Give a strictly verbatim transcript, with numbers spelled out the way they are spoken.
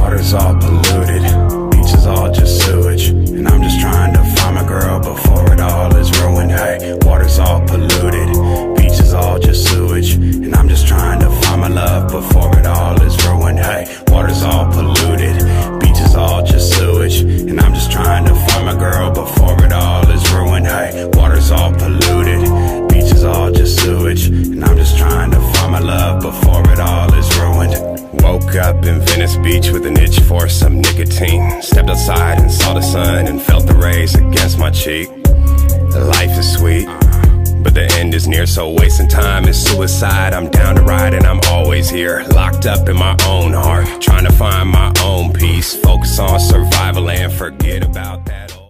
Water's all polluted, beach is all just sewage, and I'm just trying to find my girl before it all is ruined. Hey, water's all polluted, beach is all just sewage, and I'm just trying to find my love before it all is ruined. Hey, water's all polluted, beach is all just sewage, and I'm just trying to find my girl before it all is ruined. Hey, water's all polluted, beach is all just sewage, and I'm just trying to find my love before it all is ruined. Woke up in Venice Beach with an itch for some nicotine. Stepped outside and saw the sun and felt the rays against my cheek. Life is sweet, but the end is near, so wasting time is suicide. I'm down to ride and I'm always here, locked up in my own heart, trying to find my own peace. Focus on survival and forget about that.